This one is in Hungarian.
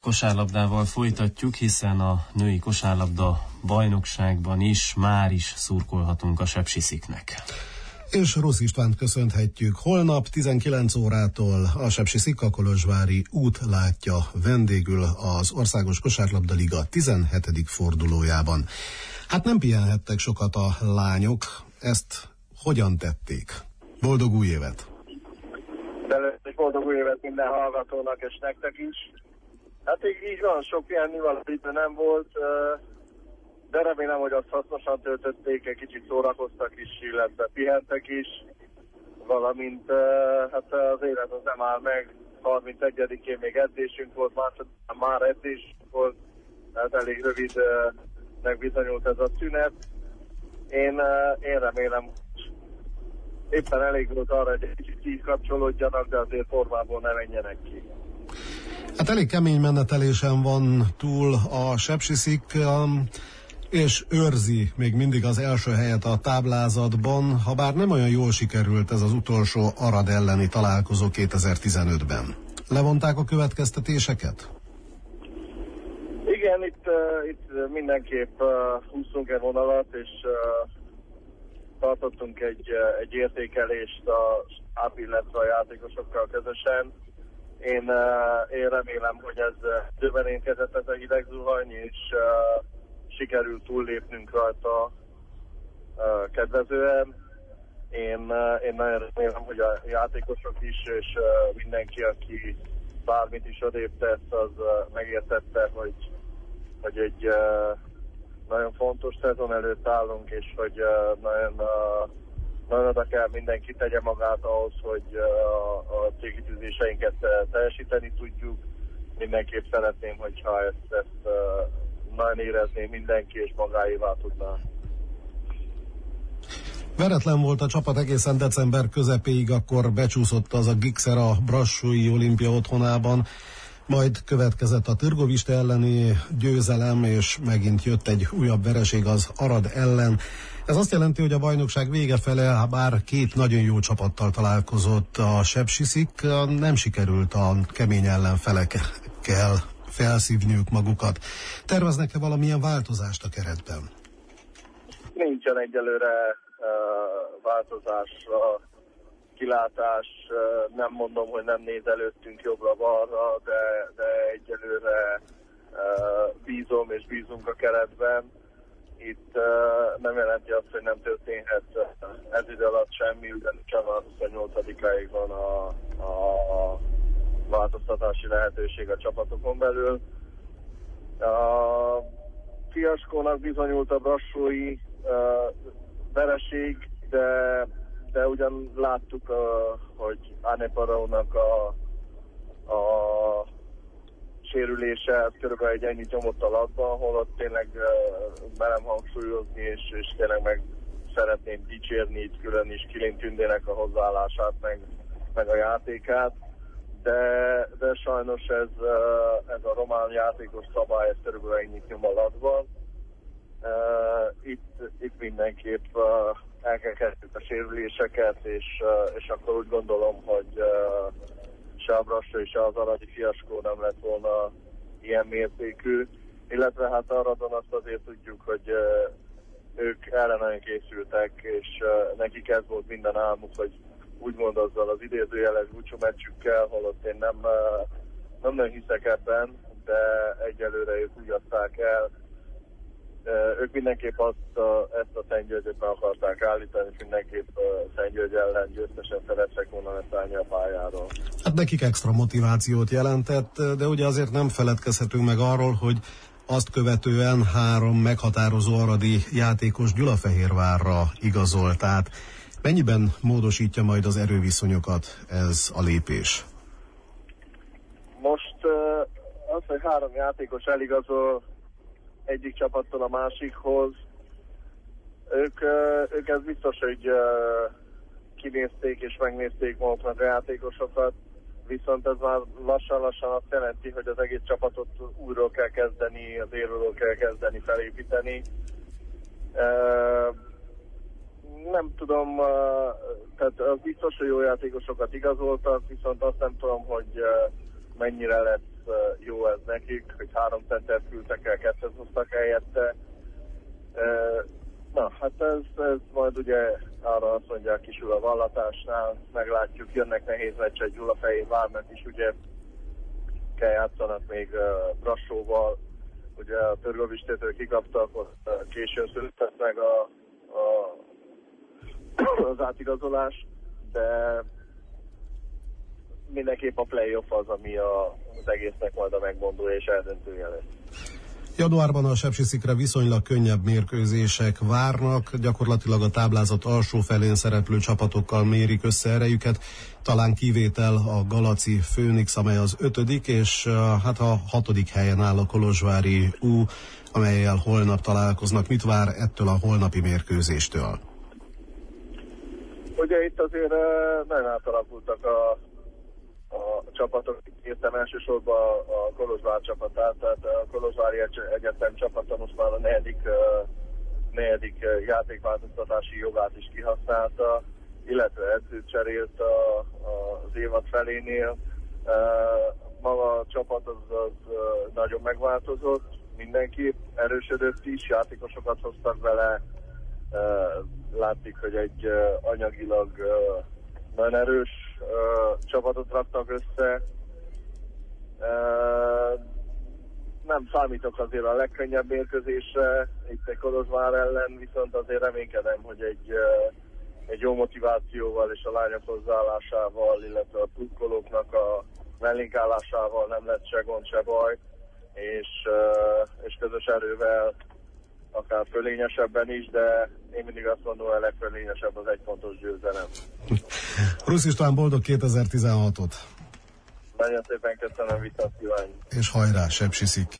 kosárlabdával folytatjuk, hiszen a női kosárlabda bajnokságban is már is szurkolhatunk a Sepsisziknek. És Rossz Istvánt köszönhetjük. Holnap 19 órától a Sepsiszik a Kolozsvári út látja vendégül az Országos Kosárlabda Liga 17. fordulójában. Hát nem pihenhettek sokat a lányok, ezt hogyan tették? Boldog új évet! Először boldog új évet minden hallgatónak és nektek is. Hát így van, sok pihennivaló idő nem volt, de remélem, hogy azt hasznosan töltötték, egy kicsit szórakoztak is, illetve pihentek is, valamint hát az élet az nem áll meg. 31-én még edzésünk volt, már edzésünk volt, tehát elég rövidnek bizonyult ez a szünet. Én remélem, éppen elég volt arra, hogy egy kicsit kikapcsolódjanak, de azért formából ne menjenek ki. Hát elég kemény menetelésen van túl a Sepsiszik, és őrzi még mindig az első helyet a táblázatban, ha bár nem olyan jól sikerült ez az utolsó Arad elleni találkozó 2015-ben. Levonták a következtetéseket? Igen, itt mindenképp húztunk egy vonalat, és tartottunk egy értékelést az stáb, illetve a játékosokkal közösen. Én remélem, hogy ez időben érkezett ez a hideg zuhany, és sikerült túllépnünk rajta kedvezően. Én nagyon remélem, hogy a játékosok is, és mindenki, aki bármit is odébb tesz, az megértette, hogy egy nagyon fontos szezon előtt állunk, és hogy nagyon oda kell mindenki tegye magát ahhoz, hogy a célkitűzéseinket teljesíteni tudjuk. Mindenképp szeretném, hogyha ezt nagyon érezné mindenki, és magáévá tudná. Veretlen volt a csapat egészen december közepéig, akkor becsúszott az a Gixer a Brassói Olimpia otthonában, majd következett a Târgoviste elleni győzelem, és megint jött egy újabb vereség az Arad ellen. Ez azt jelenti, hogy a bajnokság vége fele, bár két nagyon jó csapattal találkozott a Sepsiszik, nem sikerült a kemény ellenfelekkel felszívniuk magukat. Terveznek-e valamilyen változást a keretben? Nincsen egyelőre változás, kilátás. Nem mondom, hogy nem néz előttünk jobbra-balra, de egyelőre bízom és bízunk a keretben. Itt nem jelenti azt, hogy nem történhet ez idő alatt semmi, ugyanis a 28-áig van a változtatási lehetőség a csapatokon belül. A fiaskónak bizonyult a brassói vereség, de ugyan láttuk, hogy Anne Paraónak a sérülése, ez körülbelül egy ennyit nyomott a latban, holott tényleg merem hangsúlyozni, és tényleg meg szeretném dicsérni itt külön is Kilin Tündének a hozzáállását, meg a játékát, de sajnos ez a román játékos szabály, ez körülbelül ennyit nyom a latban. Itt mindenképp el kell kezdjük a sérüléseket, és akkor úgy gondolom, hogy se a Brassó és se az aradi fiaskó nem lett volna ilyen mértékű, illetve hát Aradon azt azért tudjuk, hogy ők erre nagyon készültek, és nekik ez volt minden álmuk, hogy úgymond azzal az idézőjeles búcsú meccsükkel, holott én nem nagyon hiszek ebben, de egyelőre ők úgy adták el. Ők mindenképp ezt a Szent Györgyöt be akarták állítani, és mindenképp Szent György ellen győztesen szerettek volna leszállni a pályáról. Hát nekik extra motivációt jelentett, de ugye azért nem feledkezhetünk meg arról, hogy azt követően 3 meghatározó aradi játékos Gyulafehérvárra igazolt. Tehát mennyiben módosítja majd az erőviszonyokat ez a lépés? Most az, hogy 3 játékos eligazol egyik csapattól a másikhoz, ők ez biztos, hogy kinézték és megnézték maguknak a játékosokat, viszont ez már lassan-lassan azt jelenti, hogy az egész csapatot újról kell kezdeni, az élőről kell kezdeni felépíteni. Nem tudom, tehát az biztos, hogy jó játékosokat igazoltak, viszont azt nem tudom, hogy mennyire lesz jó ez nekik, hogy 3 centert küldtek el, 2-t hoztak helyette. Na, hát ez majd ugye arra azt mondják, kisül a vallatásnál, meglátjuk, jönnek nehéz meccsek, Gyulafehérvárnak is ugye kell játszanak még Brassóval, ugye a Târgovisztétől kikaptak, ott későn született meg az átigazolás, de mindenképp a play-off az, ami az egésznek majd a megmondó és eldöntője lesz. Januárban a Sepsiszikre viszonylag könnyebb mérkőzések várnak, gyakorlatilag a táblázat alsó felén szereplő csapatokkal mérik össze erejüket, talán kivétel a Galaci Főnix, amely az 5. és hát a 6. helyen áll a kolozsvári U, amellyel holnap találkoznak. Mit vár ettől a holnapi mérkőzéstől? Ugye itt azért nagyon átalakultak a csapatok, értem elsősorban a Kolozsvár csapatát, tehát a Kolozsvári Egyetem csapata most már a negyedik játékváltoztatási jogát is kihasználta, illetve edzőt cserélt az évad felénél. Maga a csapat az nagyon megváltozott, mindenki erősödött is, játékosokat hoztak vele, látszik, hogy egy anyagilag nagyon erős csapatot raktak össze. Nem számítok azért a legkönnyebb mérkőzésre itt egy Kolozsvár ellen, viszont azért reménykedem, hogy egy jó motivációval és a lányok hozzáállásával, illetve a szurkolóknak a mellénkállásával nem lett se gond, se baj, és közös erővel akár fölényesebben is, de én mindig azt mondom, hogy a legfölényesebb az 1 pontos győzelem. Rusz István, boldog 2016-ot! Nagyon szépen köszönöm, viszont kívánjuk! És hajrá, Sepsiszik!